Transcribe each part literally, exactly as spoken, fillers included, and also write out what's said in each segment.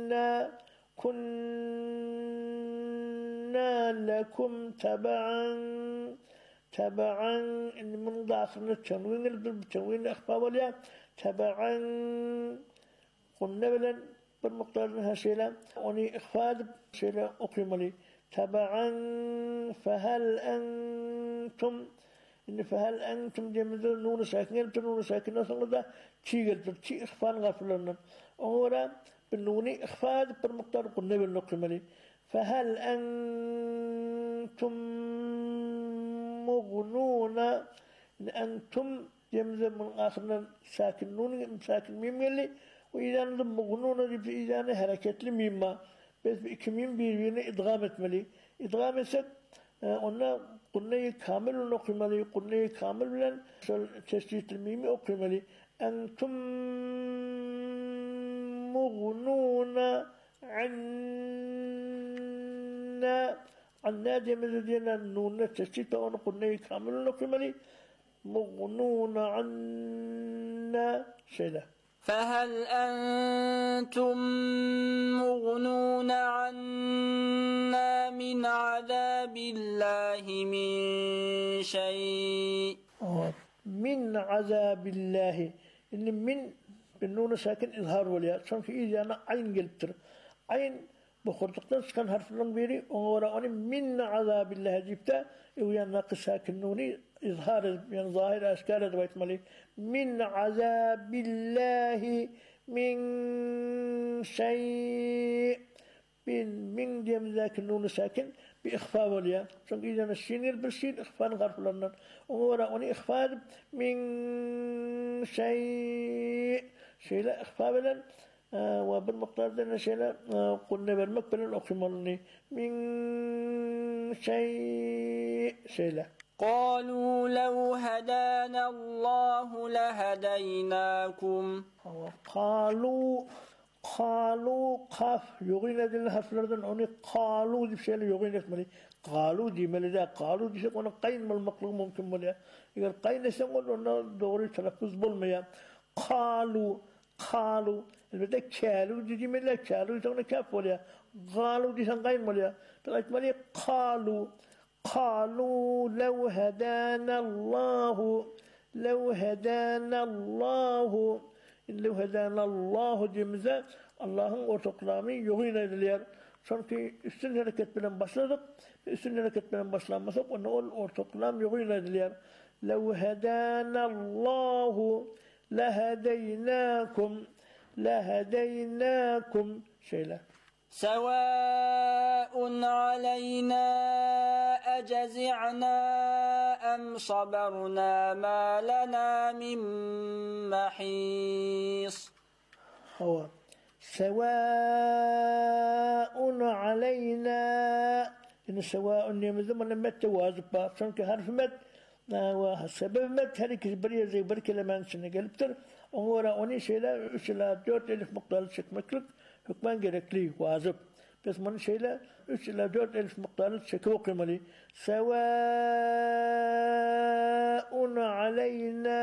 إنا كنا لكم تبعا تبعا إن من داخل التنوين التنوين الإخفاء والياء تبعا قلنا بلن بالمقدار منها شيلا وني إخفاء شيلا أقيم لي تبعا فهل أنتم إن فهل أنتم جمدوا نون ساكنين نون ساكنين صلدا تيجر تي إخفاء غفلنا أورا بالنون إخفاء بالمقدار قلنا بالنقيم لي فهل أنتم مغنون أنتم جمزة من آخرنا ساكن نون ساكن ميم يلي وإذا نضم مغنون إذا حركة لميمة بس بإكميم بيرين إدغامت ملي إدغامت سد قلنا قلنا كامل نقيم لي قلنا كامل لن تشتيت الميم أقيم لي أنتم مغنون عنا عنا جمزة دينا نون تشتيت قلنا كامل نقيم لي مغنون عنا شيئا فهل أنتم مغنون عنا من عذاب الله من شيء من عذاب الله إن من بالنون ساكن إظهار والياء شان في إذا أنا عين قلتر عين بخرطقتن سكن حرف لنبيري وراءني من عذاب الله جبتا ويا ناقص ساكن نوني إظهار يعني ظاهر أشكال دويت ملي من عذاب الله من شيء بين من ديم ذاك النون ساكن بإخفاء والياء شان إذا السين البرسين إخفاء غرف لنا وراءني إخفاء من شيء شيء لا إخفاء بلن آه وبالمقدار دنا شيء آه قلنا بالمقبل الأقيموني من شيء شيء لا قالوا لو هدانا الله لهديناكم قالوا قالوا قاف يغينا دي الحفلردن أني قالوا دي بشيء يغينا ملي قالوا دي ملي قالوا دي شيء قلنا قين من المقلوب ممكن ملي إذا قين سنقول أنه دوري تلفظ بالمياه قالوا قالوا البدء كالوا دي من لا كالوا يسمونه كاف ولا قالوا دي سنقين ولا بقيت ملي قالوا قالوا لو هدانا الله لو هدانا الله لو هدانا الله جمزة الله أرتقلامي يغينا إليار شانكي السنة حركت بلن بشلدق السنة حركت بلن بشلام مسوق ونقول أرتقلام يغينا إليار لو هدانا الله لهديناكم لهديناكم شيلا سواء علينا أجزعنا أم صبرنا ما لنا من محيص هو سواء علينا إن سواء يمزم لما التوازب بابسون كحرف مد وسبب مد هذه كبرية زي بركة لما نسنا قلبتر أمورا أني شيلا شلا دوت ألف مقدار شك مكلك حكمان جركلي واجب بس من شيلا شلا دوت ألف مقدار شك وقملي سواء علينا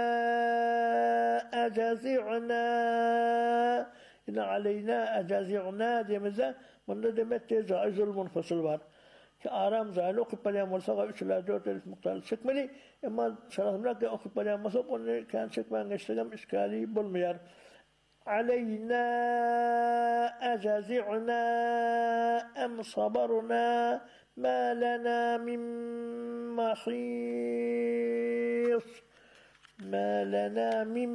أجازعنا إن علينا أجازعنا دي مزا من دمت زائز المنفصل بار كآرام زالو قبل يوم الصغر شلا دوت ألف مقدار شك ملي إما شرح ملاك أخذ قبل يوم الصغر كان شك ما نشتغل إشكالي بالميار علينا أجازعنا أم صبرنا ما لنا من محيص ما لنا من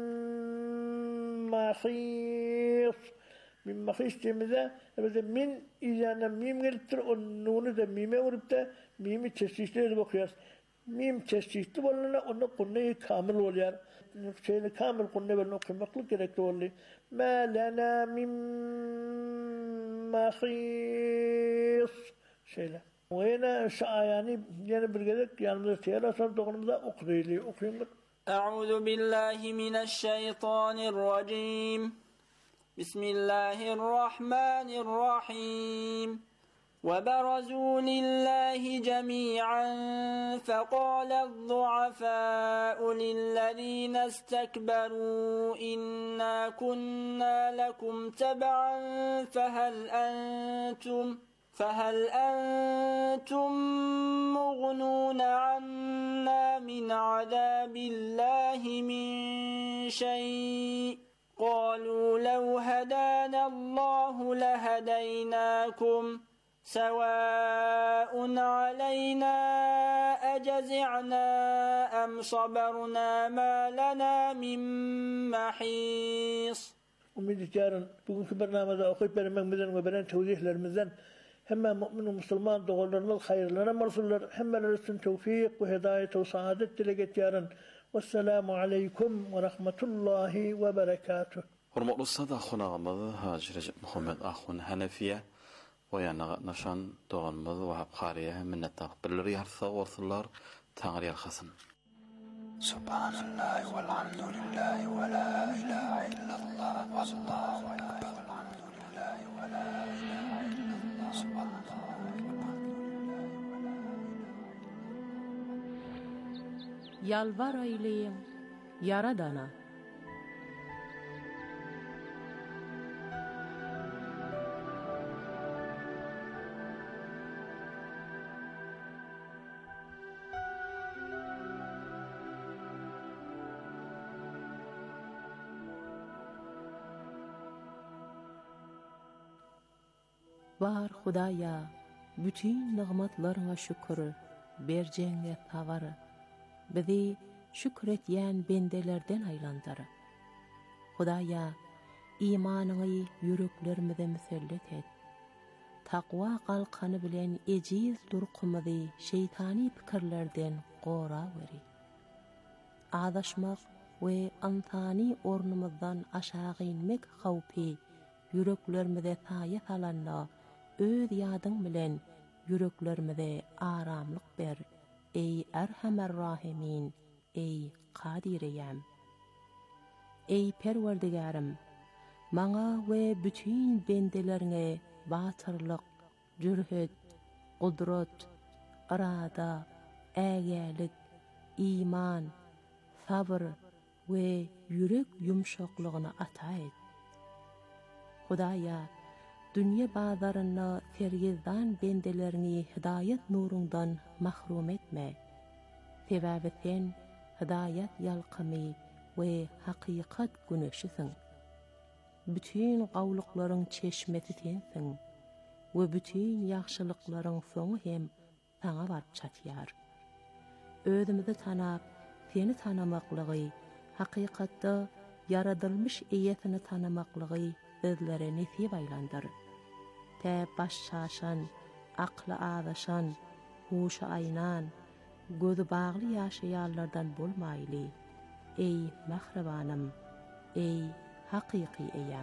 محيص من محيص تمذا من إذا ميم قلت النون ده ميم وربته ميم تشتيت بقياس ميم تشتيت ولا قلنا قلنا كامل ولا شيء كامل قلنا بالنقطة مخلوق كده تقولي ما لنا من محيص شيء لا وهنا يعني يعني بالجدك يعني من السيارة صار تقولنا ذا أقري لي أقري أعوذ بالله من الشيطان الرجيم بسم الله الرحمن الرحيم وبرزوا لله جميعا فقال الضعفاء للذين استكبروا إنا كنا لكم تبعا فهل أنتم فهل أنتم مغنون عنا من عذاب الله من شيء قالوا لو هدانا الله لهديناكم سواء علينا أجزعنا أم صبرنا ما لنا من محيص. ومن جارن bugünkü برنامجda okuyup vermemizden ve veren tevzihlerimizden hem mümin ve Müslüman doğrularına hayırlara marsullar hemmeler için tevfik ve hidayet ve saadet dile getiren. Vesselamu aleyküm ve rahmetullahi ve berekatuh. Hormatly sadaqonağımız Hacı Recep Muhammed Ahun Hanefiye ve yana naşan doğanımız Vahap Khariye minnettar birler yarsa orsullar Tanrı yarxasın. Subhanallah velhamdülillah ve la ilahe illallah vallahu ekber velhamdülillah ve la ilahe illallah subhanallah. Yalvar eyleyin Yaradana. Var Hudaya, bütün nimetlerine şükür, berceğine tavarı. Bizi şükretyen bendelerden aylandır. Hudaya, imanını yüreklerimize müsellet et. Takva kalkanı bilen eciz durqumuzu şeytani fikirlerden qora veri. Adaşmak ve antani ornumuzdan aşağı inmek havpi yüreklerimize tayet alanla öz yadın bilen yüreklerimize aramlık ber. Ey Erhamer Rahimin, ey Kadireyem. Ey Perverdigarım, maňa we bütün bendelerine batırlık, cürhet, kudret, irada, ägälik, iman, sabır we yürek yumşaklygyny ata et. Hudaya, dünya bazarına fergizdan bendelerini hidayet nurundan mahrum etme. Sebäbi sen hidayet yalqamy ve hakikat güneşisin. Bütün gawlyklaryň çeşmesi sensin ve bütün yaxşylyklaryň soňu hem saňa baryp çatýar. Özümizi tanap, seni tanamaklygy, hakykatda yaradylmış eýetini tanamaklygy bizlere nesip aylandyr. Te baş şaşan, aklı ağdaşan, huşu aynan, gözü bağlı yaşayanlardan bolmayly. Ey mahrabanım, ey hakiki eyyam.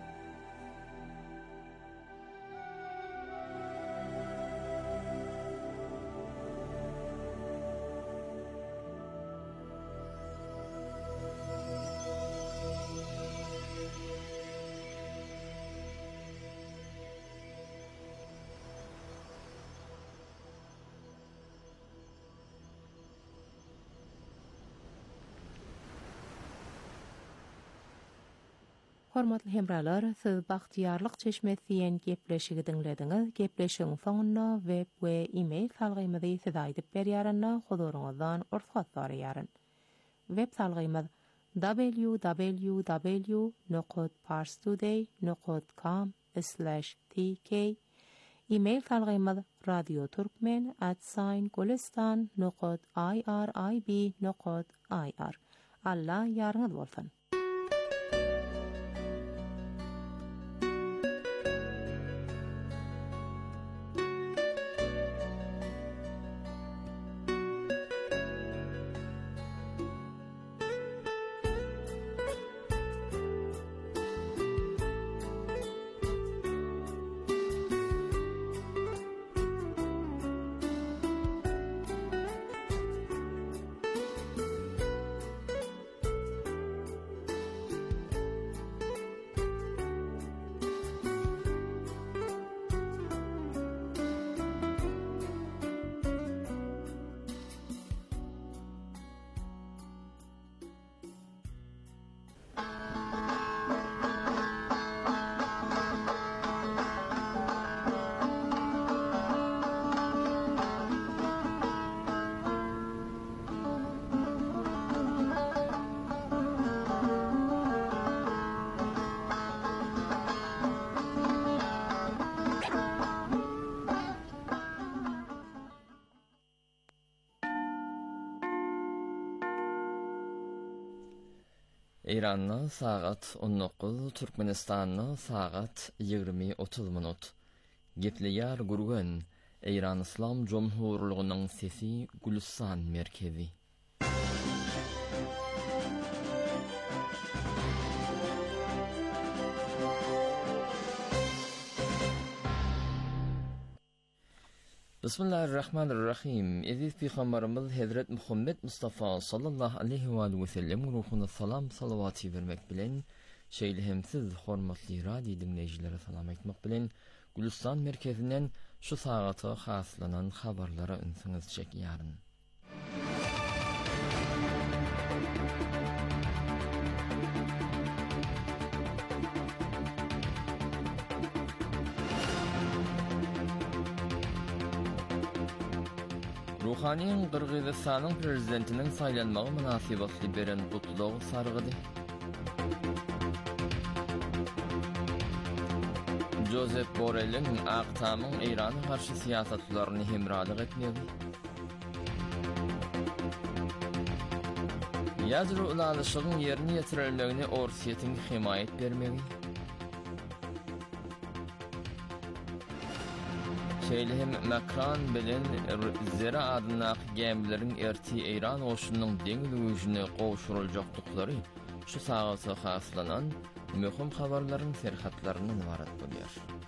Hormatly hemralar, siz Baxtiyarlyk çeşmesi ýen gepleşigi dinlediňiz. Gepleşigiň soňunda web we e-mail salgymyzy size aýdyp berýärynda huzuruňyzdan ursat soraýaryn. Web salgymyz w w w nokta parstoday nokta com slash t k. E-mail salgymyz radioturkmen at golestan nokta i r i b nokta i r. Allah ýarňyz bolsun. İran'na saat on dokuz, Türkmenistan'na saat yirmi otuz minut. Gepliyar gurgun, İran İslam Cumhurluğu'nun sesi Gülistan merkezi. Bismillahirrahmanirrahim. Aziz Peygamberimiz Hazret Muhammed Mustafa sallallahu aleyhi ve sellem ruhuna salam salavati vermek bilen, şeýlehemsiz hormatly radio dinleýijilere salam etmek bilen, Gülistan merkezinden şu sagata haslanan habarlara ünsiňiz çekýäryn. Ruhaniň Kırgızstanyň prezidentiniň saýlanmagy münasibetli beren gutlugy sargydy. Josep Borrell'in Aqtamyň Irana garşy siýasatlaryny hemralyk etmegi. Ýazry ulanışygyň ýerine ýetirilmegine Orsiýetiň himayet bermegi. Şeýlehem Macron bilen Zera adyna gemleriň erti Iran oşunyň deňiz güýjüne gowşuruljakdyklary şu sagata haslanan möhüm habarlaryň serhatlaryny ibarat bolýar.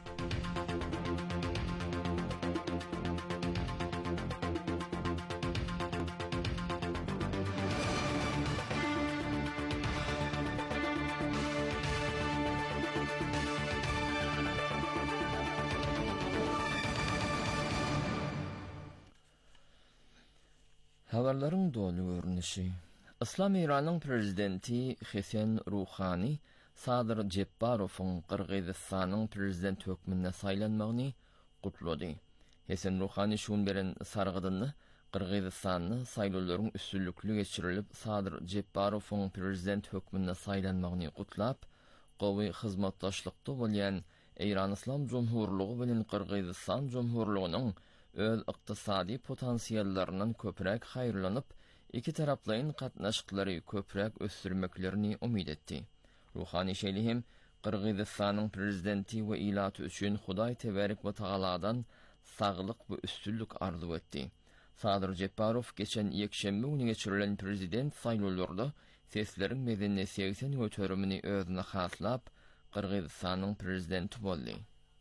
Habarlaryň dolu görnüşi. İslam İranyň prezidenti Hasan Ruhani Sadyr Jepparowyň Kırgızstanyň prezident hökmüne saýlanmagyny gutlady. Hasan Ruhani şun beren sargydyny Kırgızstanyň saýlawlaryň üstünlükli geçirilip Sadyr Jepparowyň prezident hökmüne saýlanmagyny gutlap, gowy hyzmatdaşlykda bolýan İran İslam Cumhurluğu bilen Kırgızstan Cumhurluğunyň öz ykdysady potensiýallarynyň köprek haýrlanyp, iki taraplaryň gatnaşyklary köprek ösdürmeklerini umyt etdi. Ruhani şeýlehem Kırgızstanyň prezidenti we ilaty üçin Hudaý tebarak we Taaladan saglyk we üstünlük arzu etdi. Sadyr Jepparow geçen ýekşembe günü geçirilen prezident saýlawlarynda sesleriň medeni seksen götürümini özüne haslap Kırgızstanyň prezidenti boldy.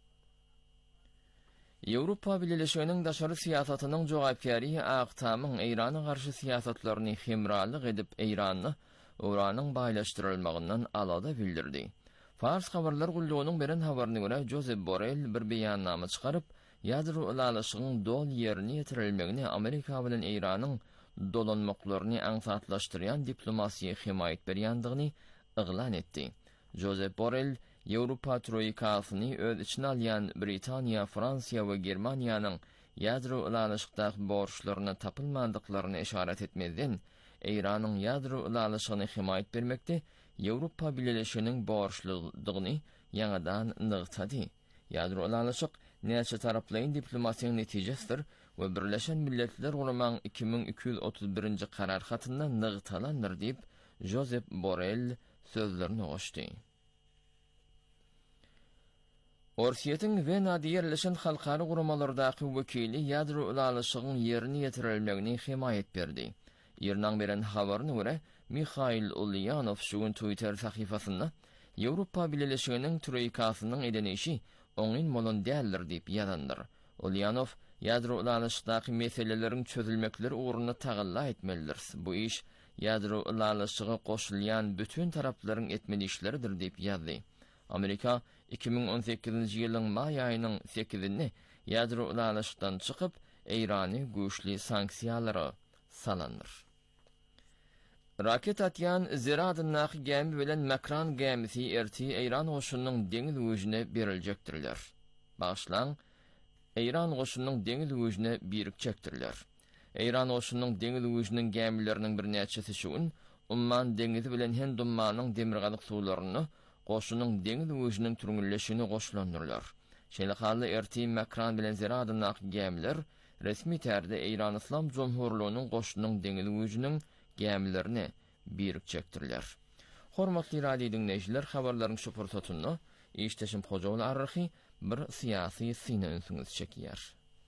Ýewropa Birleşiginiň daşary siýasatynyň jogapkary Aqtamyň Irana garşy siýasatlaryny hemralyk edip Irany uranyň baýlaşdyrylmagyndan alada bildirdi. Fars habarlar gullugynyň beren habaryna görä Josep Borrell bir beýannama çykaryp, ýazry ulanışygyň dol ýerine ýetirilmegini Amerika bilen Iranyň dolanmaklaryny aňsatlaşdyrýan diplomasiýa himayet berýändigini iglan etdi. Josep Borrell Ýewropa troýkasyny öz içine alýan Britaniýa, Fransiýa we Germaniýanyň ýazry ulanışykdaky borçlaryny tapylmadyklaryny işaret etmeden, Iranyň ýazry ulanışygyny himayet bermekde Ýewropa Birleşiginiň borçludygyny ýa-da nygtady. Ýazry ulanışyk näçe taraplaryň diplomasiýanyň netijesidir we Birleşen Milletler Guramagyň iki bin iki ýüz otuz birinji karar hatynda nygtalandyr diýip Josep Borrell sözlerini goşdy. Orsiýetiň Wenada ýerleşen halkary guramalardaky wekili ýazry ulanışygyň ýerine ýetirilmegini himayet berdi. Ýerden beren habaryna görä, Mikhail Ulyanov şugun Twitter sahypasynda Ýewropa Birleşiginiň troýkasynyň edenişi oňyn molon däldir diýip ýazandyr. Ulyanov ýazry ulanışydaky meseleleriň çözülmekleri uğruna tagalla etmelidir. Bu iş ýazry ulanışyga goşulýan bütün taraplaryň etmeli işleridir diýip ýazdy. Amerika iki bin on sekizinji ýylyň may aýynyň sekizinde ýazry ulanışykdan çykyp Irany güýçli sanksiýalary salandyr. Raket atýan Zera adyna gemi bilen Macron gemisi erti Iran goşunynyň deňiz güýjüne beriljekdirler. Başlaň Iran goşunynyň deňiz güýjüne birikjekdirler. Iran goşunynyň deňiz güýjüniň gemileriniň bir näçesi şuň Umman deňizi bilen Hind ummanyň demirgalyk suwlaryny goşunyň deňiz güýjüniň türüňleşini goşlandyrlar. Şeýle erti Macron bilen Zera adyna gemiler resmi tärde Iran İslam Cumhurluğunyň goşunynyň deňiz güýjüniň gemilerini birikjekdirler. Hormatly radio dinleyijiler, habarlaryň şu pursatyny işteşim hojaly arryhy bir siyasi sine ünsüňiz çekýär.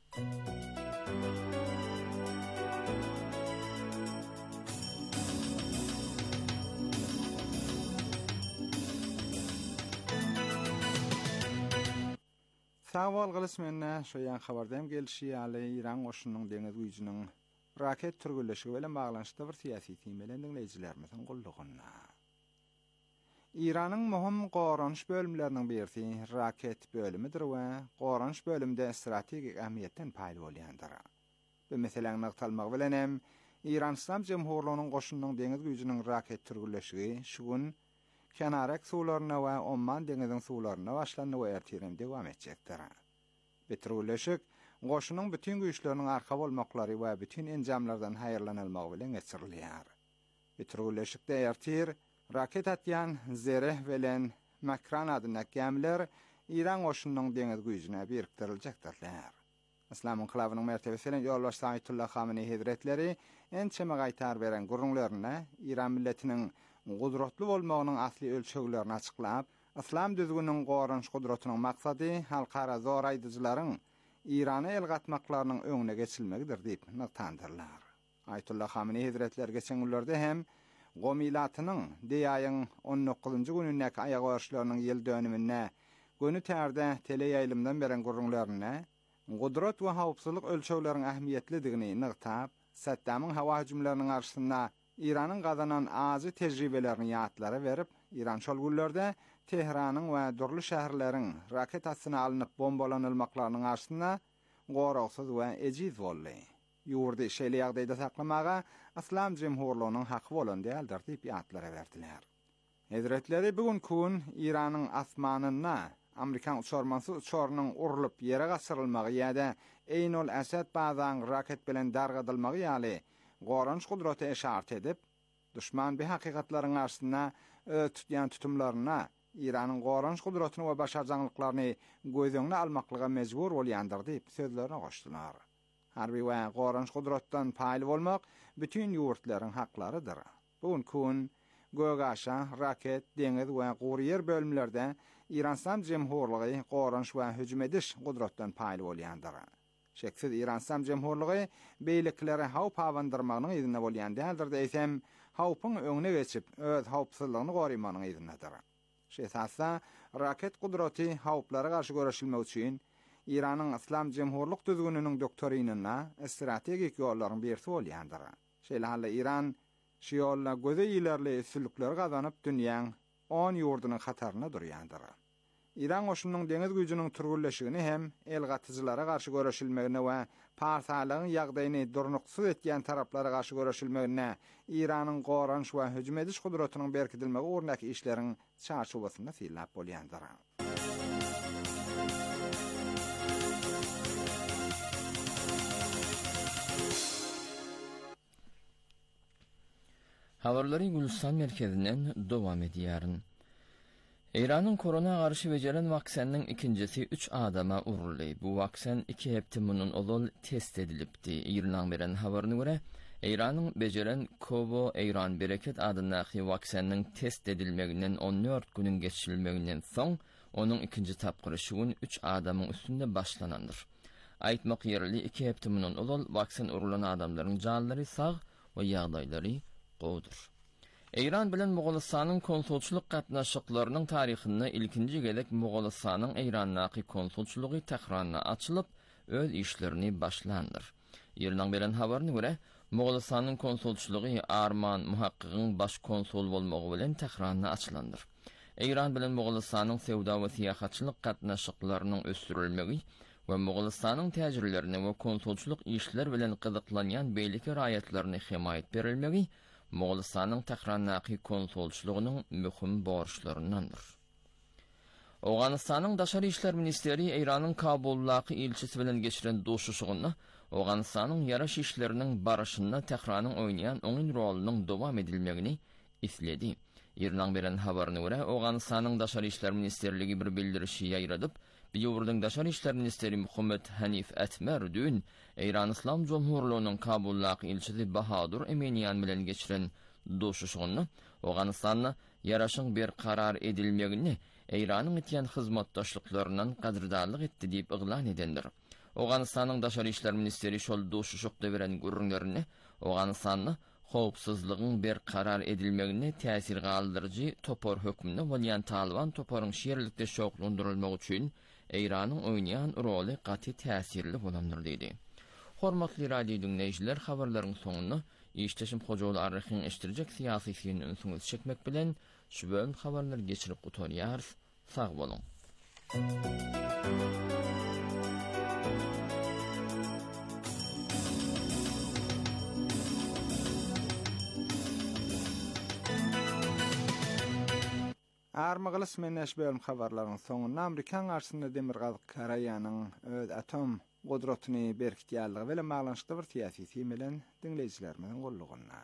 Sağwal gylysmenne şoýan habardam gelişi ýaly İran goşunynyň deňiz güýjüniň raket türgülleşigi bilen baglanşykda bir siyasi temelen dinleýijilerimiziň gullugyna. İranyň möhüm goranç bölümleriniň birisi raket bölümidir we goranç bölümde strategik ähmiýetden paýda bolýandyr. Bu meseleň nyktalmagy bilen hem İran Islam Jemhurlygynyň goşunynyň deňiz güýjüniň raket türgülleşigi şu gün Kenarak suwlaryna we Omman deňiziň suwlaryna başlanyp we ertirem dewam etjekdir. Betrolleşik goşunyň bütün güýçleriniň arka bolmaklary we bütün enjamlardan haýyrlanylmagy bilen geçirilýär. Betrolleşikde ertir raket atýan Zereh bilen Makran adyna gemler İran goşunynyň deňiz güýjüne birikdiriljekdirler. Islamy inqilabynyň mertebesi bilen ýolbaşy Ayatullah Hamenei Hazretleri ençeme gaýtar beren gurrunlaryna İran milletiniň gudratly bolmagynyň asly ölçeglerini açyklap, İslam düzgüniniň goranç gudratynyň maksady halkara zor aýdyjylaryň İrana el gatmaklarynyň öňüne geçilmegidir diýip nykdandyrlar. Ayatullah Hamenei Hazretleri geçen günlerde hem gomilatynyň diýaýyň on dokuzunçy günündäki aýag barşlarynyň ýyl dönümine gönü tärde tele ýaýlymdan beren gurrunlaryna gudrat we hawpsuzlyk ölçegleriniň ähmiýetlidigini nykdap, Saddamyň hawa hüjümleriniň arşynda İranyň gazanan azy tejribelerini ýatlara berip, İran şol günlerde Tehranyň we durly şäherleriň raket asyna alynıp bombalanylmaklarynyň arşynda goragsyz we ejiz boldy. Ýurdy şeýle ýagdaýda saklamaga Islam Jemhurlygynyň haky bolan däldir diýip ýatlara berdiler. Hazretleri bugun kun İranyň asmanyna Amerikan uçarmansy uçarynyň urulyp ýere gasyrylmagy ýa-da Eynul Asad bazan raket bilen dargadylmagy ýaly goranç gudraty eşart edip, düşman bir hakykatlaryň arşynda tutýan tutumlaryna İranyň goranç gudratyny we başarjanyklaryny göz-öňüne almaklyga mejbur bolýandyr diýip sözlerine goşdylar. Harbi we goranç gudratdan paýly bolmak bütün ýurtlaryň haklarydyr. Bugun kun gögaşa, raket, deňiz we guryer bölümlerde İran Islam Jemhurlygy goranç we hüjüm ediş gudratdan paýly bolýandyr. Şeksiz İran Islam Jemhurlygy beýleklere hawp awandyrmagynyň ýerine bolýan däldir diýsem, hawpyň öňüne geçip öz hawpsuzlygyny gorymanyň ýerinedir. Şeýsasa, raket gudraty hawplara garşy göreşilmek üçin İranyň Islam Jemhurlyk düzgüniniň doktorinina strategik ýollaryň birisi bolýandyr. Şeýle İran şeýolla göze ýylarly üstünlikler gazanyp dünýäň on ýurdunyň hataryna durýandyr. İran goşunynyň deňiz güýjüniň türgülleşigini hem el gatyjylara garşy göreşilmegine we parsalygyň ýagdaýyny durnuksuz etýän taraplara garşy göreşilmegine İranyň goranç we hüjüm ediş gudratynyň berkidilmegi ornak işleriň çarşubasyna silap bolýandyr. Habarlary Gülistan merkezinden dowam edýär. İran'ın korona garşy beceren waksanyň ikincisi üç adama uruldy. Bu waksan iki heptimunun olol test edilipdi. İran beren habaryna görä, İran'ın beceren Kovo İran Bereket adynaky waksanyň test edilmeginden on dört günün geçirilmeginden soň onun ikinci tapgyry şu gün üç adamyň üstünde başlanandyr. Aýtmak ýerli iki heptimunun olol waksan urulan adamlaryň janlary sag we ýagdaýlary gowdur. İran bilen Moğolistanyň konsulçuluk gatnaşyklarynyň taryhyny ilkinji gelek Moğolistanyň İrannaky konsulçulugy Tehranda açylyp öz işlerini başlandyr. Ýerden beren habaryna görä, Moğolistanyň konsulçulugy Arman Muhakkygyň baş konsul bolmagy bilen Tehranda açylandyr. İran bilen Moğolistanyň sewda we syýahatçylyk gatnaşyklarynyň ösdürilmegi we Moğolistanyň täjirlerini we konsulçuluk işler bilen gyzyklanýan beýleki raýatlaryny himayet berilmegi Moğolistanyň Tehrandaky konsulçulugynyň möhüm borçlaryndandyr. Awganistanyň Daşary işler ministeri İranyň Kabuldaky elçisi bilen geçiren doşuşugyny Awganistanyň ýaraş işleriniň barışynda Tehranyň oýnaýan oňun rolunyň dowam edilmegini isledi. Ýerden beren habaryna görä, Awganistanyň Daşary işler ministerligi bir bildirişi ýaýradyp, Ýurduň Daşary işler ministeri Muhammed Hanif Atmer dün İran Islam Jomhurlygynyň Kabuldaky elçisi Bahadur Emeniýan bilen geçiren doşuşugyny Awganistanyň yaraşyň bir karar edilmegini Eýranyň etýän hyzmatdaşlyklaryndan gadyrdallyk etdi diýip yglan edendir. Owganystanyň daşary işler ministeri şol duşuşykda beren gürrüňlerini Owganystanyň howpsuzlygyň bir karar edilmegini täsir galdyrjy topor hökmüne bolýan Taliban toporyň şeýerlikde şoğlandyrylmagy üçin Eýranyň oýnaýan roly gaty täsirli bolandyr diýdi. Hormatly radio dinleýijiler, habarlaryň soňuna işleşim hojaly arryhyň eşdirjek syýasy fiýin ünsüňiz çekmek bilen şu bölüm habarlary geçirip gutorýar. Sag bolun. Armagylys meneş bölüm habarlaryň soňunda Amerikan garşysynda Demirgaz Karaýanyň öz atom gudratyny berkitýärligi bilen baglanşykda bir syýasy film bilen dinleýijilerimiň gollugyna.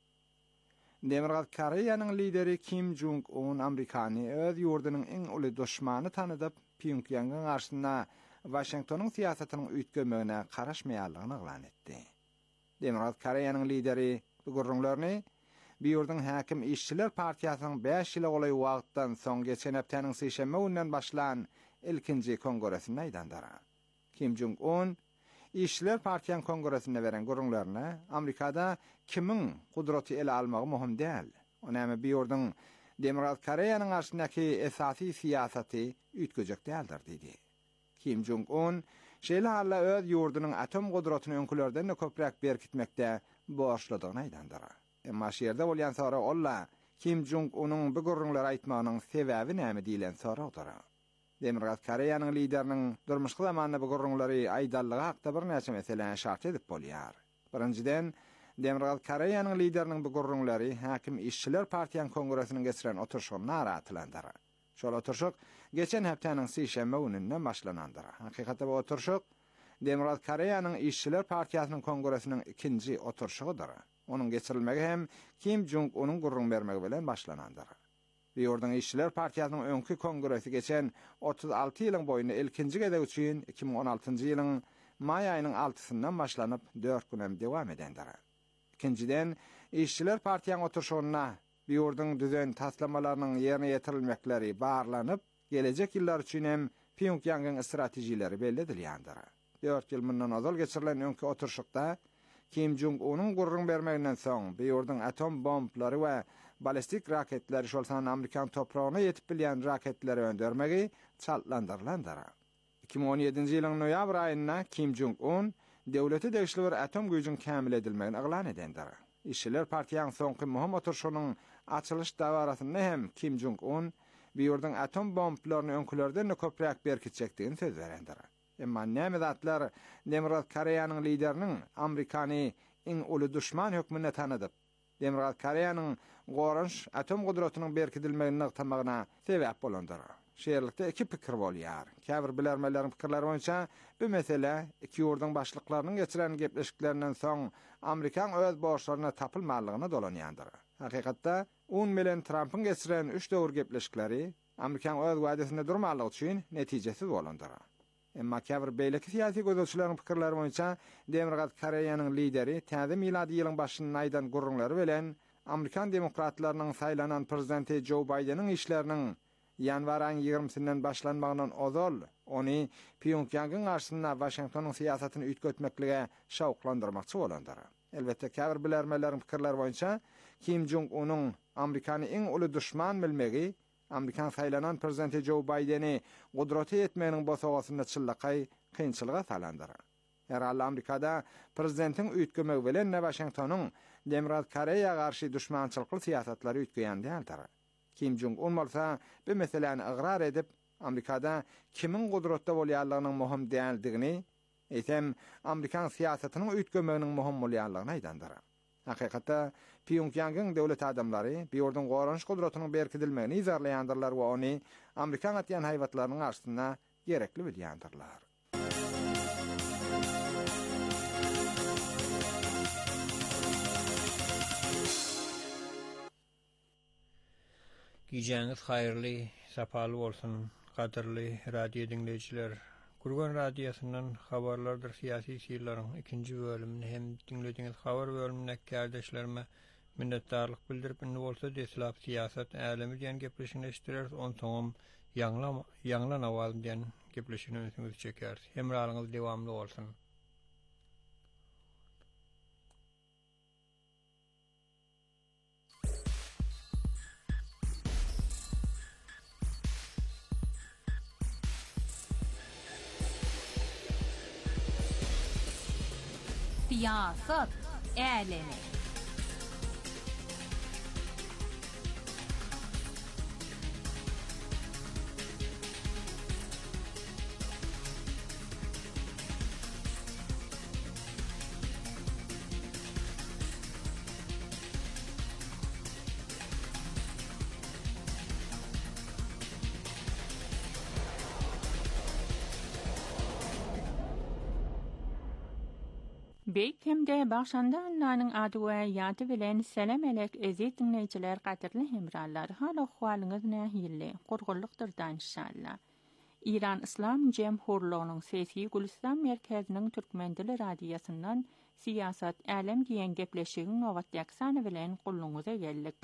Demirgaz Karaýanyň lideri Kim Jong-un Amerikany öz ýurdunyň iň uly düşmany tanydyp, Pyongyang'a garşysynda Washingtonyň syýasatynyň üýtgemegine garaşmaýarlygyny ýlan etdi. Demirgaz Karaýanyň lideri bu gurrunlaryny bir ýurdun häkim işçiler partiýasynyň beş ýyl golay wagtdan soň geçen heptäniň seşembe günden başlan ilkinji kongresinde aýdandyr. Kim Jong-un işçiler partiýanyň kongresinde beren gurrunlaryna Amerikada kimiň gudraty ele almagy muhim däl. Onamy bir ýurdun Demirgaz Karaýanyň garşyndaky esasy syýasaty üýtgejek däldir diýdi. Kim Jong-un şeýle halla öz ýurdunyň atom gudratyny öňkülerden köprek berkitmekde borçludygyny aýdandyr. Emma şeýerde bolýan sonra olla Kim Jong-unyň bu gurrunlary aýtmagynyň sebäbi näme diýilen soragyr. Demirgaz Karaýanyň lideriniň durmuşky zamanynda bu gurrunlary aýdallygy hakda bir näçe meseleni şart edip bolýar. Birinciden, Demirgaz Karaýanyň lideriniň bu gurrunlary häkim işçiler partiýanyň kongresiniň geçiren oturşygyny narahatlandyr. Şol oturşyk geçen heptäniň seşembe gününden başlanandyr. Hakykatda bu oturşyk Demirgaz Karaýanyň işçiler partiýasynyň kongresiniň ikinji oturşygydyr. Onun geçirilmegi hem Kim Jong-un'un gurrun bermegi bilen başlanandyr. Bir ýurdun işçiler partiýasynyň öňkü kongresi geçen otuz alty ýylyň boýunda ilkinji gede üçin iki bin on altynjy ýylyň may aýynyň altysyndan başlanyp dört gün hem dowam edendir. Ikinciden, işçiler partiýanyň oturşygyna bir ýurdun düzen taslamalarynyň ýerine ýetirilmekleri barlanyp, gelecek ýyllar üçin hem Pyongyang'yň stratejileri belli edilýändir. dört ýyl mundan azal geçirilen öňkü oturşykda Kim Jong-un'un gurrun bermeginden soň bir ýurdun atom bomblary we ballistik raketleri şolsan Amerikan topragyna ýetip bilýän raketleri öndürmegi çaltlandyrlandyr. iki bin on ýedinji ýylyň noýabr aýynda Kim Jong-un döwleti degişli bir atom güýjüň kämil edilmegini ýlan edendir. İşçiler partiýanyň soňky muhim oturşygynyň açylyş dawaratynda hem Kim Jong-un bir ýurdun atom bomblary öňkülerden köprek berkitjekdigini söz berendir. Emma näme zatlar Demirgaz Karaýanyň lideriniň Amerikany iň uly düşman hökmüne tanydyp, Demirgaz Karaýanyň goranç atom gudratynyň berkitilmegini tamagyna sebäp bolandyr. Şeýerlikde iki pikir bolýar. Käbir bilermelerin pikirleri boýunça bu mesele iki ýurdun başlyklarynyň geçiren gepleşiklerinden soň Amerikan öz borçlaryna tapylmalygyna dolanýandyr. Hakykatda on bilen Trumpyň geçiren üç döwür gepleşikleri Amerikan öz wädesinde durmalygy üçin netijesiz bolandyr. Emma käbir beýleki syýasy gözlemçileriň pikirleri boýunça Demirgaz Karaýanyň lideri täze miladi ýylyň başynyň aýdan gurrunlary bilen Amerikan demokratlarynyň saýlanan prezidenti Joe Biden'in işleriniň ýanwar aýynyň ýygrymysinden başlanmagyndan ozal ony Pyongyang'yň garşysynda Washingtonyň syýasatyny üýtgetmeklige şawklandyrmakçy bolandyr. Elbetde käbir bilermelerin pikirleri boýunça Kim Jong-un'un Amerikany iň uly düşman bilmegi Amerikan saýlanan prezidenti Joe Biden'i gudraty etmeginiň bosagasynda çyllakay kynçylyga salandyr. Herhalde Amerikada prezidentin üýtgemegi bilen Washingtonyň Demirgaz Karaýa garşy düşmançylyk syýasatlary üýtgeýän däldir. Kim Jong-un bolsa bu meseleni ygrar edip, Amerikada kimin gudratda bolýanlygynyň muhim däldigini, etem Amerikan syýasatynyň üýtgemeginiň muhim bolýanlygyny aýdandyr. Hakykatda Pyongyang'yň döwlet adamlary bir ýurdun goranç gudratynyň berkidilmegini izarlaýandyrlar we ony Amerikan atýan haýwatlarynyň garşysynda gerekli bilýändirler. Gijäňiz haýyrly, sapaly bolsun, gaderly radio dinleýijiler. Gurgan radiosynyň habarlardyr syýasy şeýlerin ikinji bölümini hem dinlediňiz habar bölümine kardeşlerime minnetdarlyk bildirip indi bolsa deslap siyasat alemi diýen gepleşiňleşdirer, on soňam ýanglam ýanglan awal diýen gepleşiňimizi çeker. Hemralyňyz dewamly bolsun. Siyasat alemi. Beýkemde başanda Allah'ın adı we ýaty bilen selam elek ezet dinleýijiler, gaderli hemrallar. Hal ahwalyňyz nähili? Gurgurlukdyr inşallah. İran İslam Cemhurluğunyň Sesi Gülistan merkeziniň Türkmen dili radiýasyndan siyasat alem diýen gepleşigiň wagt ýaksany bilen gulluňyza geldik.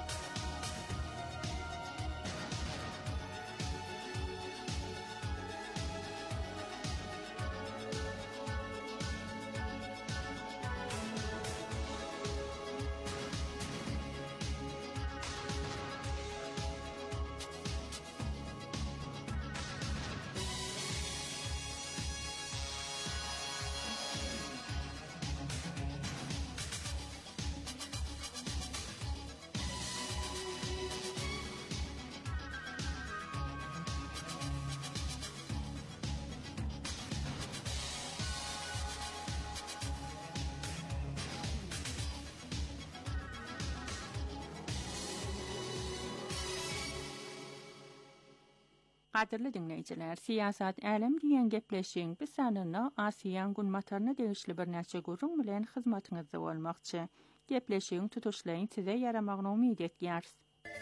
Gaderli dinleýijiler, siyasat alem diýen gepleşiň biz sanyna Asiýan günmataryna degişli bir näçe gurrun bilen hyzmatyňyzda bolmakçy. Gepleşiň tutuşlaryň size yaramagyny umyt etýäris.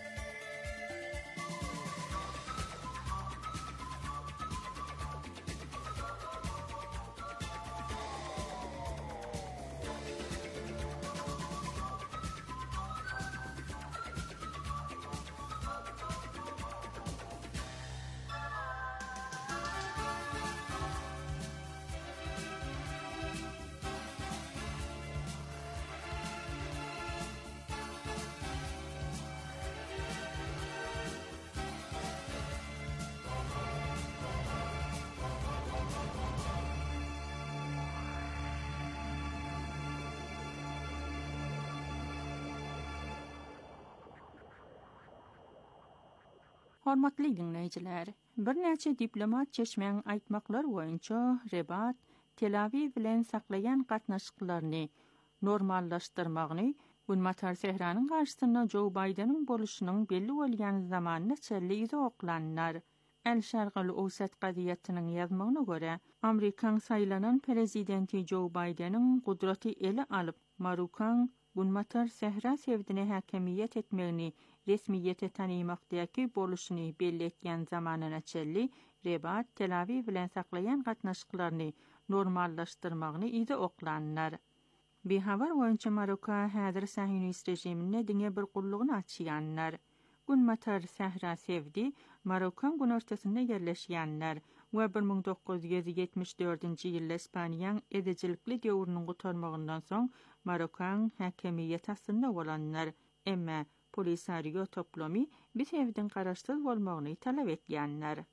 Hormatly dinleýijiler, bir näçe diplomat çeşmeň aýtmaklar boýunça Rebat, Tel Aviv bilen saklayan gatnaşyklaryny normallaşdyrmagyny, Günmatar Sehranyň garşysynda Joe Bidenin boluşynyň belli bolýan zamanyny çelli izoklanlar. El-Şarqaly Owsat gaziýatynyň ýazmagyna görä, Amerikan saýlanan prezidenti Joe Bidenin gudraty ele alyp, Marukan Günmatar Sehra Sevdine häkimiýet etmegini resmiýete tanymakdaky boluşyny belli etýän zamanyna çelli Rebat, Tel Aviv bilen saklayan gatnaşyklaryny normallaşdyrmagyny ýa-da oklanlar. Bir habar boýunça Maroka häzir Sahyonist rejimine diňe bir gullugyny açýanlar. Günmatar Sehra Sevdi, Marokan gün ortasynda yerleşýänler we bir ming dokuz ýüz ýetmiş dördünji ýylda Ispaniýanyň edejilikli döwrüniň gutarmagyndan soň Marokan häkimiýet astynda bolanlar. Emma Polisario toplamy bir sevdin garaşsyz bolmagyny talap etýänler.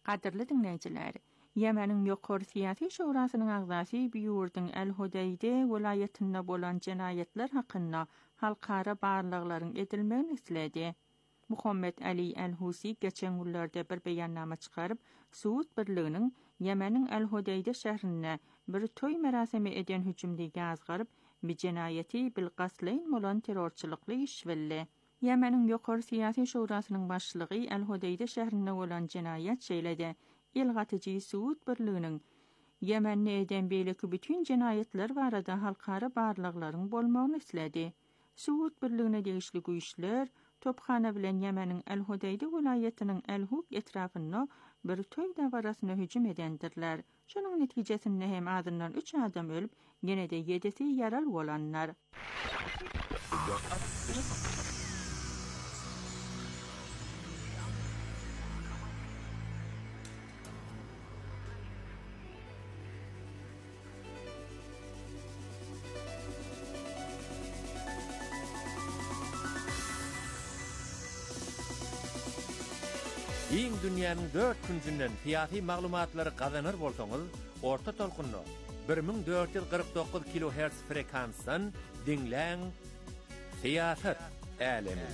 Qadirli dinleyijiler, Yemenin Ýokary Syýasy Şurasynyň agzasy Biýurdyň El-Hudayde welaýatynda bolan jenayetler hakynda halkara barlyklaryň edilmegini isledi. Muhammed Ali El-Husi geçen günlerde bir beýannama çykaryp, Suud birliginiň Yemenin El-Hudayde şäherine bir toý merasimi eden hüjümde gazgaryp, bir jenayeti bil gaslayn bolan terrorçylykly iş belli. Yemenin Ýokary Syýasy Şurasynyň başlygy El-Hudayde şäherine bolan jenayet şeýledi. Elgatyjy Suud birliginiň Yemenni eden beýleki bütün jenayetler barada halkara barlyklaryň bolmagyny isledi. Suud birligine degişli güýçler topxana bilen Yemenin El-Hudayde welaýatynyň El-Huk etrafynda bir toý dawarasyna hüjüm edendirler. Şonuň netijesinde hem adından üç adam ölüp, genede yedisi yaral bolanlar. Iň dünýäniň dört künsünden fiýasy maglumatlary gazanır bolsaňyz, orta tolkunly bir ming dört yüz kırk dokuz kilohertz frekansdan dinläň Fiýasat älemi.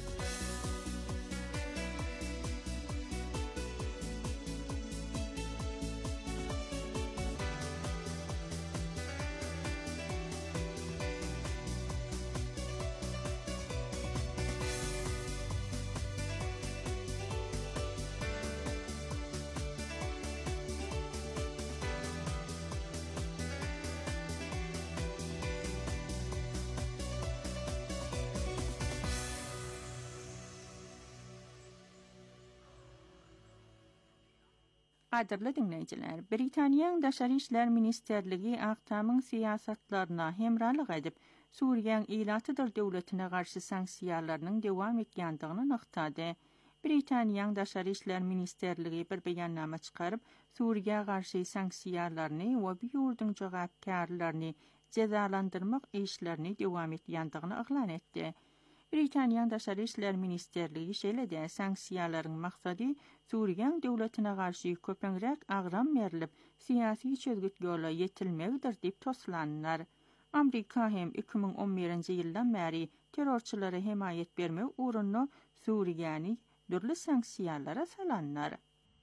Qadirli dinleyijiler, Britaniýanyň Daşary işler ministerligi Aktamyň siýasatlaryna hemralyk edip, Suriýanyň ilatydyr döwletine garşy sanksiýalarynyň dowam etýändigini naktady. Britaniýanyň Daşary işler ministerligi bir beýannama çykaryp, Suriýa garşy sanksiýalaryny we bu ýurduň jogapkarlaryny cezalandyrmak işlerini dowam etýändigini aglan etdi. Britaniýanyň Daşary işler ministerligi şeýledi, sanksiýalaryň maksady Suriýanyň döwletine garşy köpeňrek agram berilip, siýasy çözgüt ýola ýetilmegdir diýip toslanlar. Amerika hem iki ming on birinji ýyldan bäri terrorçylara himayet bermek uğruna Suriýany dürli sanksiýalara salanlar.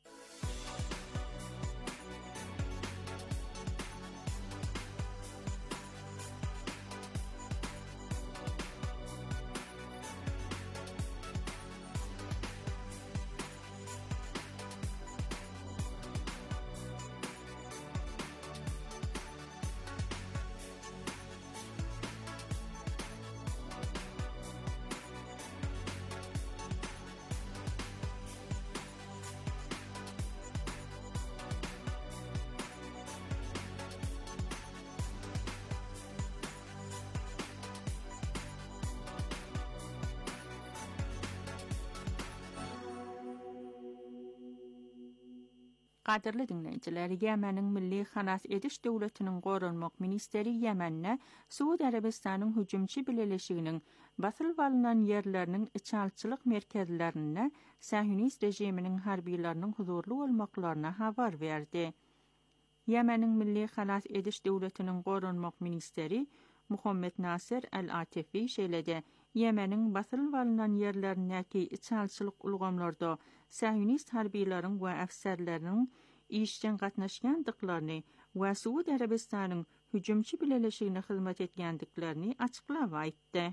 Qadirli dinleyijiler, Yemenin Milli Halas Ediş Döwletiniň gorunmak ministeri Yemenne Suud Arabistanyň hüjümçi bileleşiginiň basyl balynan ýerleriniň içalçylyk merkezlerine Sahyonist rejiminiň harbiýlarynyň huzurly bolmaklaryna habar berdi. Yemenin Milli Halas Ediş Döwletiniň gorunmak ministeri Muhammed Nasir El-Atifi şeýledi. Yemenin basyl balynan ýerlerindäki içalçylyk ulgamlarda Sahyonist harbiýlaryň we äfserleriniň işden gatnaşýandyklaryny we Suud Arabistanyň hüjümçi bileleşigine hyzmat etýändiklerini açyklap aýtdy.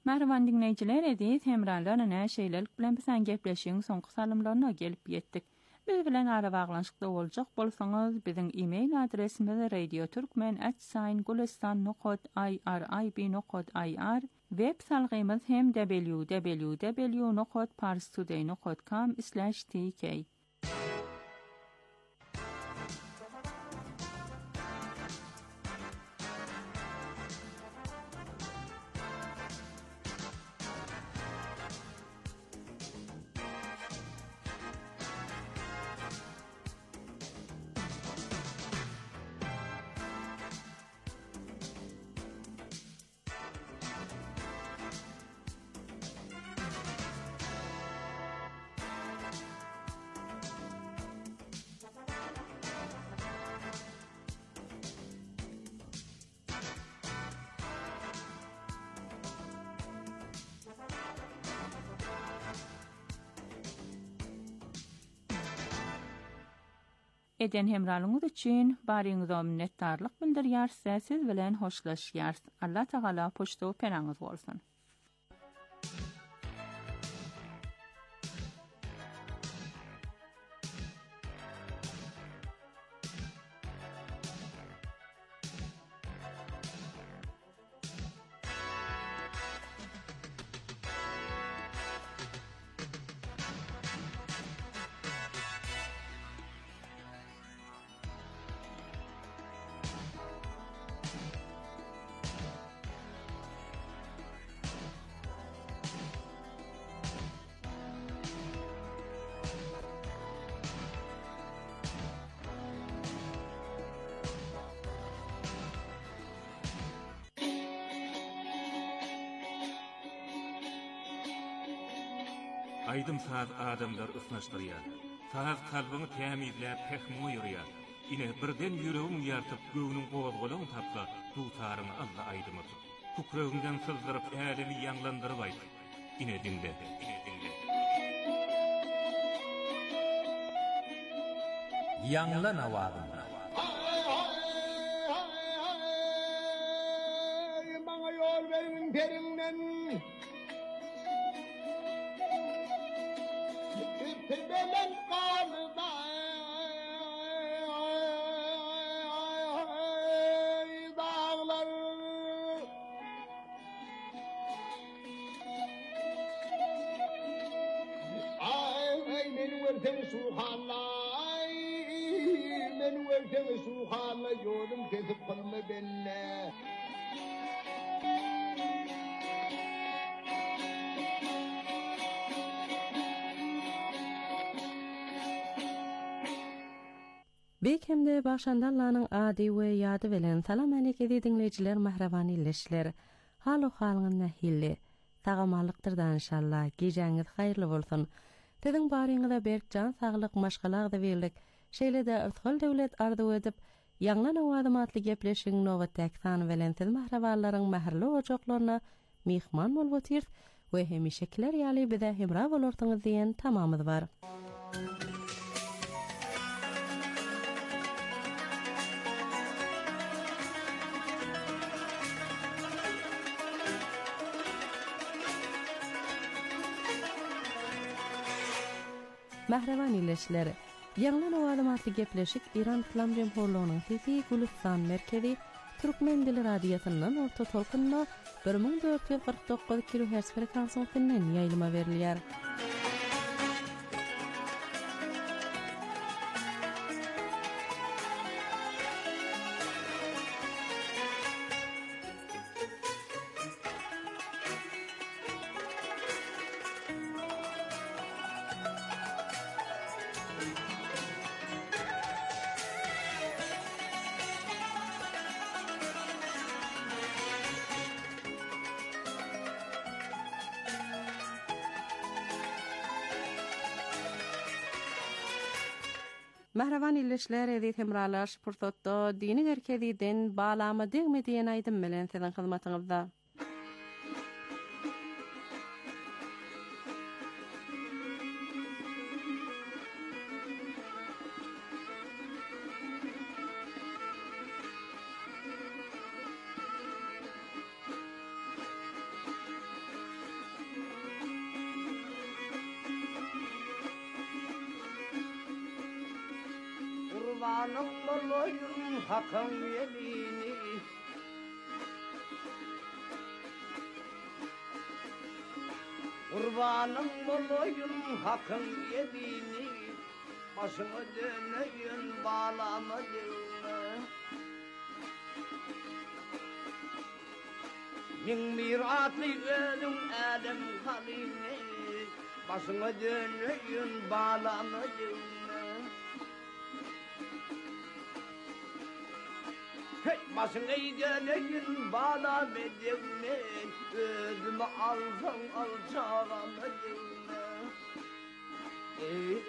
Merhaban dinleyiciler, edit hemralarına şeylelik bilen bilen gepleşiň soňky salymlaryna gelip ýetdik. Biz bilen ara baglanşykda boljak bolsaňyz, biziň e-mail adresimiz radio turkmen at gulistan nokta i r i b nokta i r, web salgymyz hem w w w nokta parstoday nokta com slash t k. Eden hemralyňyz üçin baryňyza minnetdarlyk bildirýär, siz bilen hoşlaşýar. Allah Taala poçta penaňyz bolsun. Aydym saz adamlar ısnaşdyrýar. Saz kalbyny tämizläp pehmi ýürýär. Ine birden ýüregiň ýartyp göwüniň gowazgalagyny tapsa, dutaryny Allah aýdymy. Kukrögiňden sızdyryp ädemi ýanglandyryp aýdy. Ine dinle, ine dinle. Ýanglan awagynda. Maňa ýol beriň periňden. Belen qalda dağlar ay meni wertem suhanlay meni wertem suhanlay ýolum kesip qalma benne. Bekemde başandallanyň ady we ýady bilen salam aleyke dinleýijiler, mahraban illeşler. Halu halyň nähilli. Tagamalykdyrdan inşallah. Gejeňiz haýyrly bolsun. Teziň baryňyza berkjan saglyk maşgalagda berlik. Şeýle-de ötgül döwlet ardy edip, ýanglan awadymatly gepleşiň nowatdaky bilen siz mahrabanlaryň mähirli ojaklaryna mihman bolup otyr we hemişekiler ýaly bize hemra bolarsyňyz diýen tamamyz bar. Mahraban illeşleri, ýanglan awadymatly gepleşik İran İslam Jemhurlygynyň Sisi Gulistan merkezi Türkmen dili radiosynyň orta tolkunna bir ming dört ýüz gyrk dokuz kilohertz frekansiýasynyň ýaýlyma berilýär. Mahraban illeşler edit hemralar şpurtotda dini gerkediden bağlama degmediyen aydın bilen sizin hizmetinizde. Kurbanım olayım hakkın yemini Kurbanım olayım hakkın yemini Başımı döneyim bağlamadım Min miratı ölüm elem kalini Başımı döneyim bağlamadım Hey, başını döneyim bağlamadım Özümü alsan alçalamadım Ey ey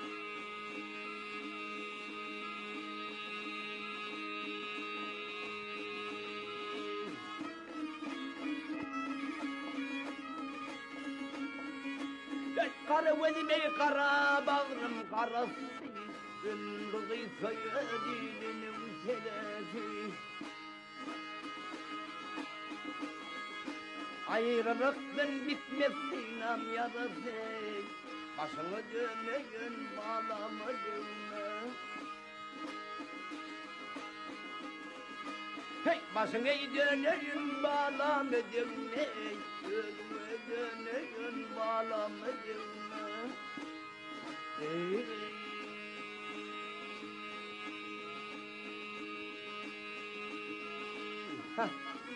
Kara velime kara bağrım karası Zındırı söylediğinin selesi Ayrılıktan bitmez sinem yarası Başını döneyim bağlamadım Hey başını döneyim bağlamadım Gözümü döneyim bağlamadım Hey Ha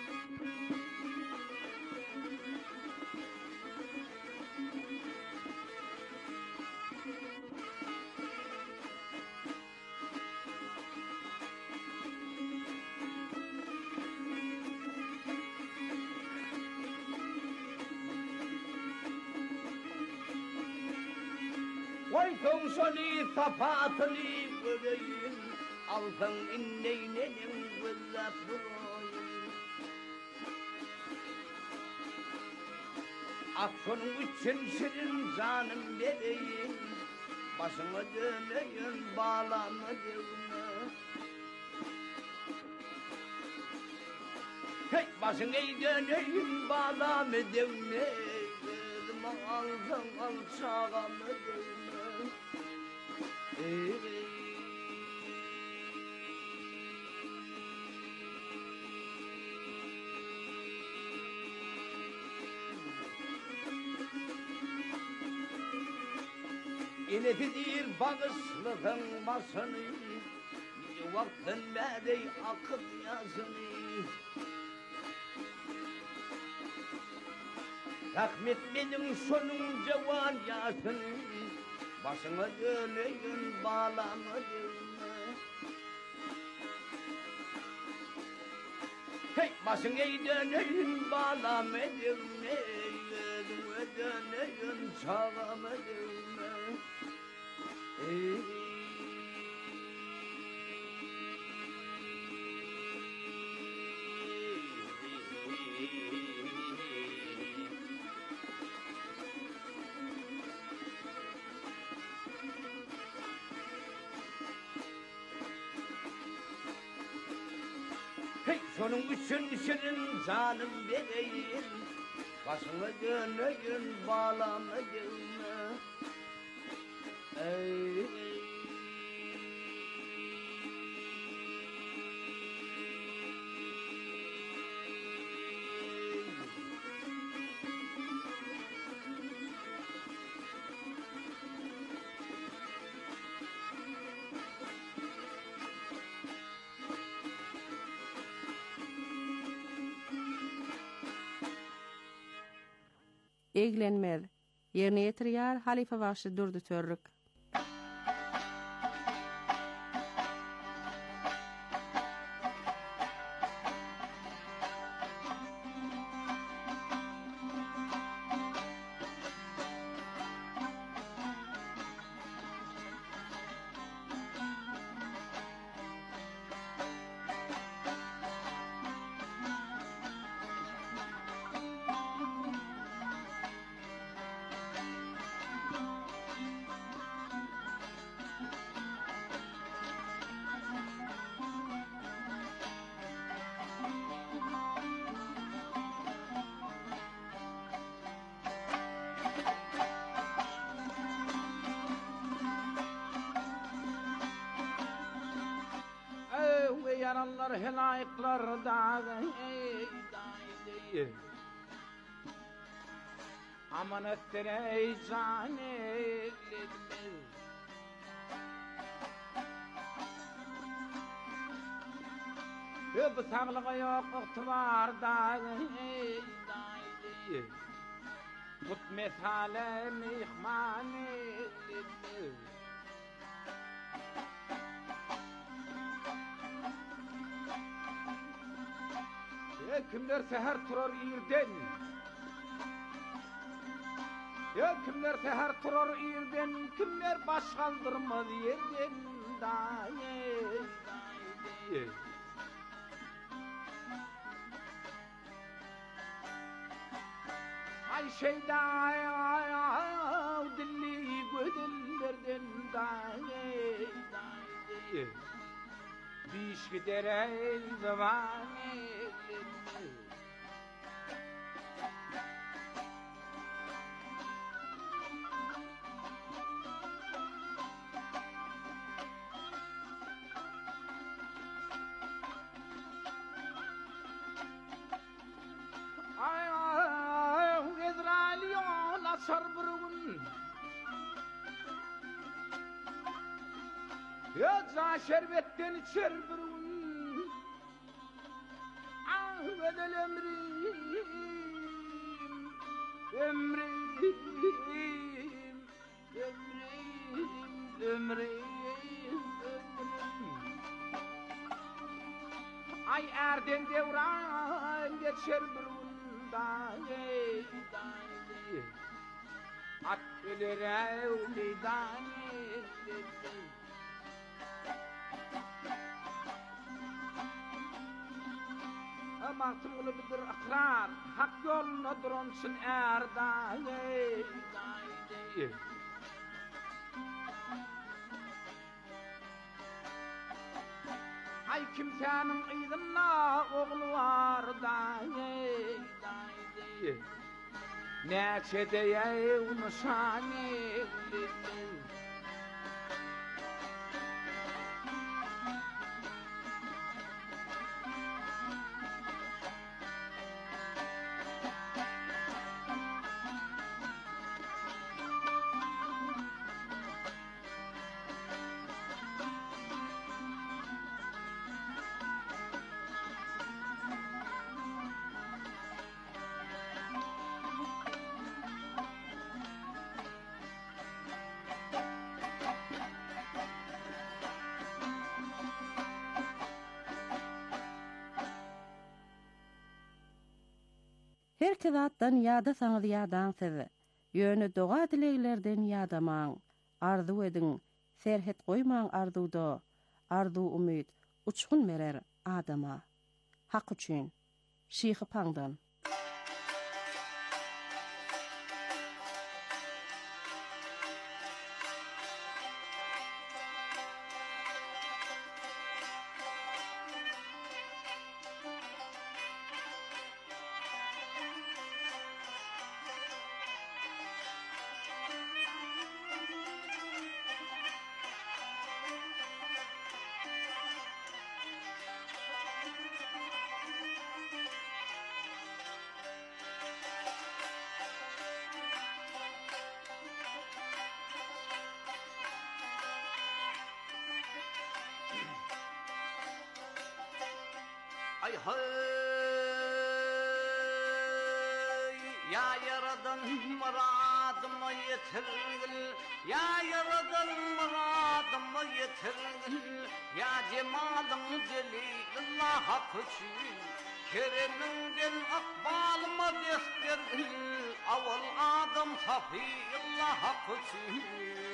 Vay tonsoni sapatını göreyim Alsan inneynenim güzel burayım Akşonun için şirin canım bebeğim Başıma döneyim bağlamadım Hey başına döneyim bağlamadım Gözümü alsan alçalamadım Ey ey İnefidir bağışlığın başını Vaktin beri akıp yazını Rahmet benim sonun cevan yaşını Başına döneyim bağlamadım Hey başına döneyim bağlamadım Gözüme döneyim çağlamadım Hey Sonun için şirin canım bebeğim Başına döneyim bağlamadım Ey ey Eglenmez. Yerine yetirýär halife başy durdy törrük. Helallar helayıklar dağı Amanettir ey canilimiz Öp sağlığa yok ıktıvar dağı Tut mesale mihmanilimiz Ya kimler seher turar irden Ya kimler seher turar irden Kimler baş kaldırmaz yerden Daye Daye Ay şeyda ay ay ay Dilli güdüllerden Daye Daye Biş gider ey zamanı Ay ay Ezrail yola sarbrun Ya za şerbetten içer brun Ah bedel emrim Emrim Emrim Emrim Ay erden devran geçer brun Daye daye At gelir evli daye Maktım ulu bidir akrar Hak yoluna durunsun er daye daye Ay kimsenin ıydınla oğlu var daye daye Neçe deye unuşani Her kidatdan yada saňyz ýadan sizi. Ýöne doga dileglerden ýadamaň. Arzu edin, serhet goýmaň arzuda. Arzu umyt uçgun merer adama. Hak üçin. Şyhy Paňdan. Ay hay ya yaradan muradımı yitirgil Ya yaradan muradımı yitirgil Ya cemalın celilillah hak üçün Kereminden akbalıma destirgil Aval adam safiyillah hak üçün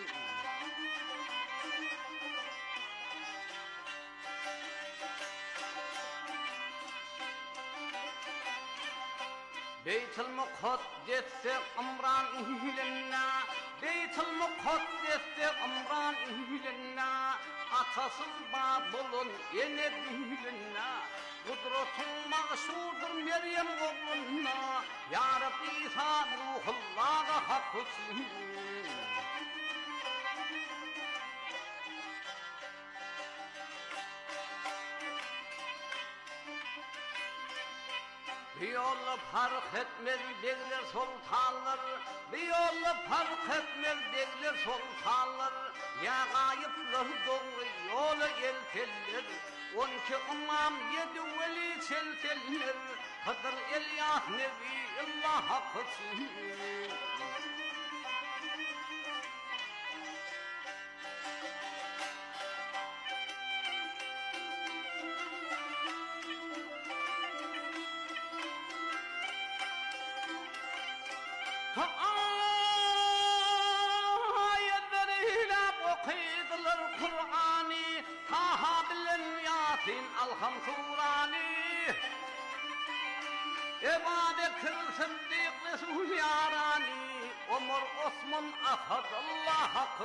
Beyt el-Muqaddes'te amran ihlenna Beyt el-Muqaddes'te amran ihlenna Atasız Babulun ene ihlenna Kudretun mağşurdur Meryem oğluna Ya Rabbi İsa ruhullah'a hak olsun Bir yolu fark etmez degler sultanlar, bir yolu fark etmez degler sultanlar. Ya gayıplar doğru yola elteller, on iki imam yedi veli çelteller. Kadir İlyas Nebi Allah hakkı. Kur'ani Taha bilen Yasin Alham Surani Ebu Bekir Sıddık Resul Yarani Ömer Osman Ahad Allah hakkı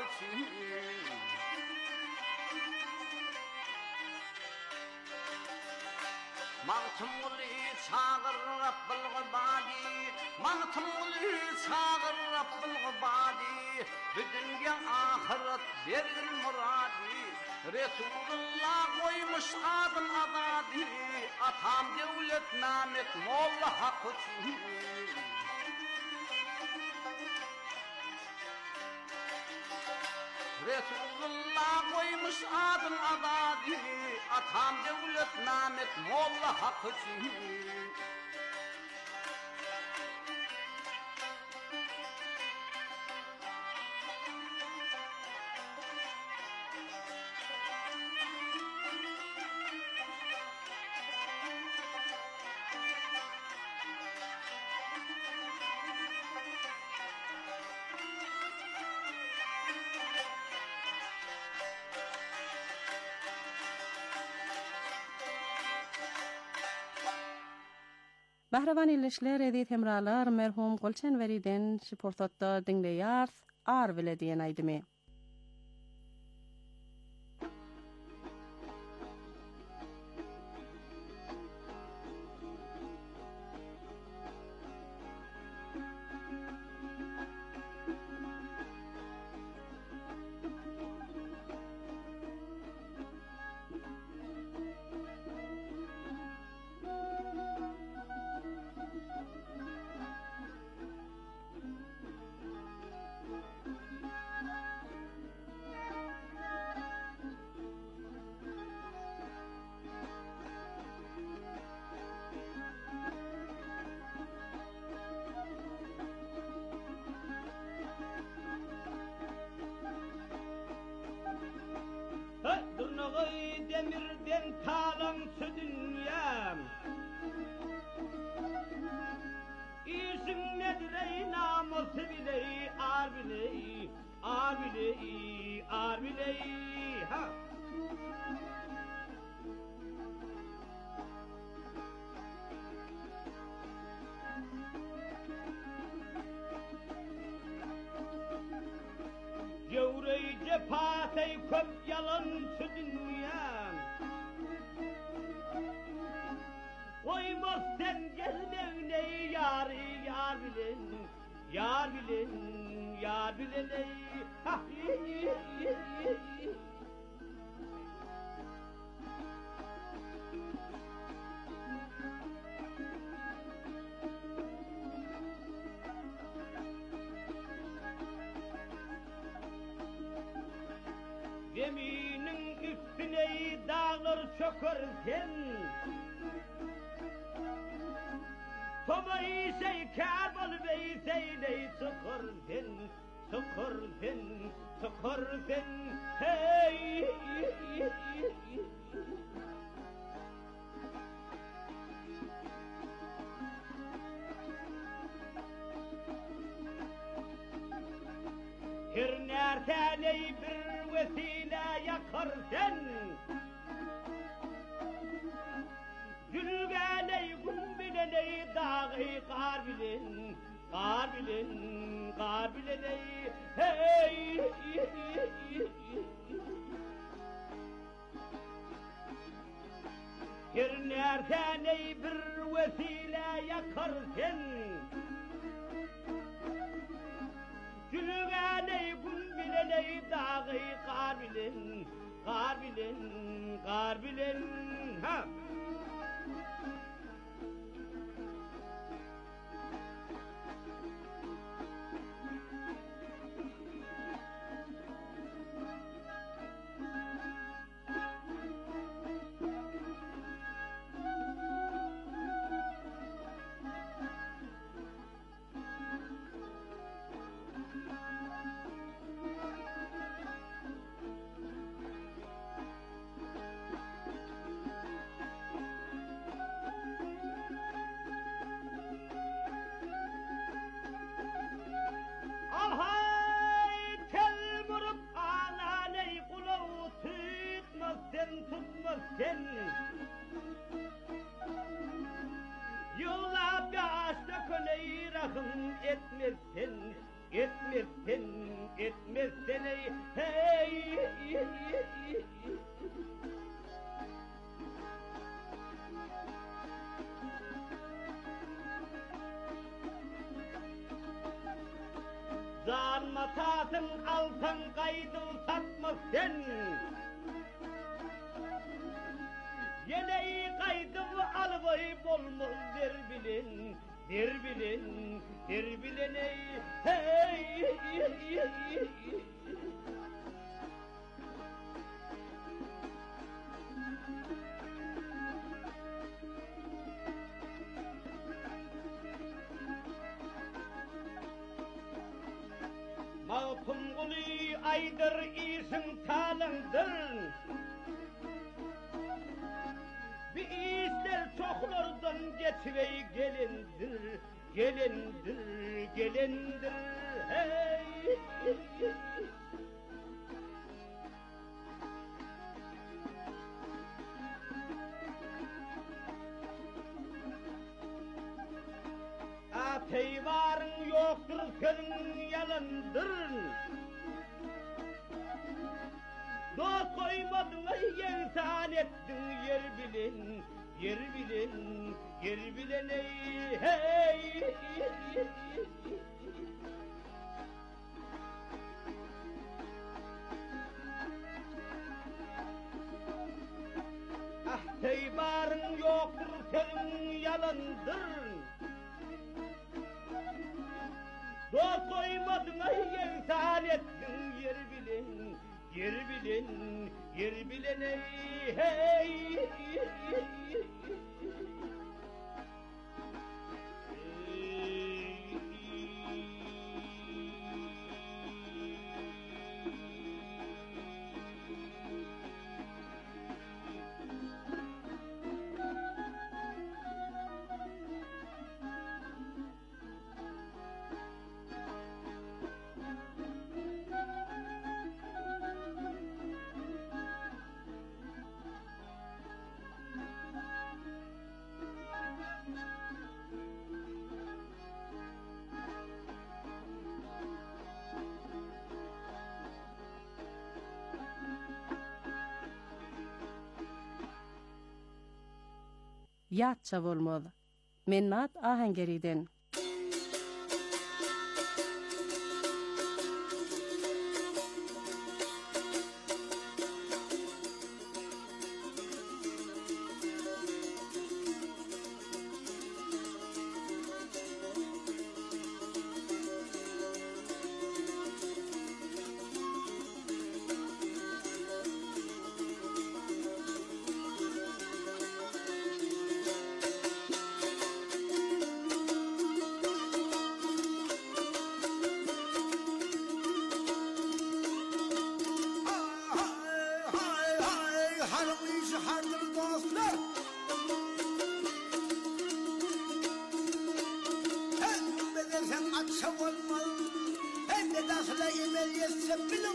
Mantımuli çağır Rabbul Gıbadi Mantımuli çağır Rabbul Gıbadi Dünya ahiret verir muradi Resulullah koymuş adım abadi Atam devlet namet Molla hakkı Resulullah koymuş adım abadi Atam devlet namet Molla hakkı Bahravan ilişkiler edit hemralar merhum Golçen veriden şiportatda dinleyar ar bile diyen aydımı. Durnağı demirden talansı dünyam İsim nedir ey namusu biley ar biley ar biley ar biley ha Yevreyi cephatey köp yalancı dünyam Koymaz sen gelmevneyi yar yar bilin Yar bilin yar bilin ey ha Geminin üstüne dağlar çökerken Tomayı şey kâbal bey seyley sıkırken Sıkırken sıkırken hey Her nerede bir vesile yakarsan Gülgeley gümbileley dağı kar bilin Kar bilin, kar bileley hey Her nerede bir vesile yakarsan Gülgeley gümbileley dağı kar bilin Kar bilin, kar bilin ha etmezsen yıllar yaşta köneyi rahım etmezsen etmezsen etmezsen ey hey zan matasın altan kaydı satmaz sen yeleği kaydım alıvay bolmaz der bilin der bilin der bilin ey hey Malkum guli aydır isin talandır bir isler çoklardan geçvey gelindir gelindir gelindir hey atey varın yoktur senin yalandır dost koymadın ay insan ettin yer bilin yer bilin yer bilin ey hey ah teybarın yoktur senin yalandır dost koymadın ay insan ettin yer bilin yer bilin yer bilin ey hey Yatça bolmalı. Mennat Ahengeriden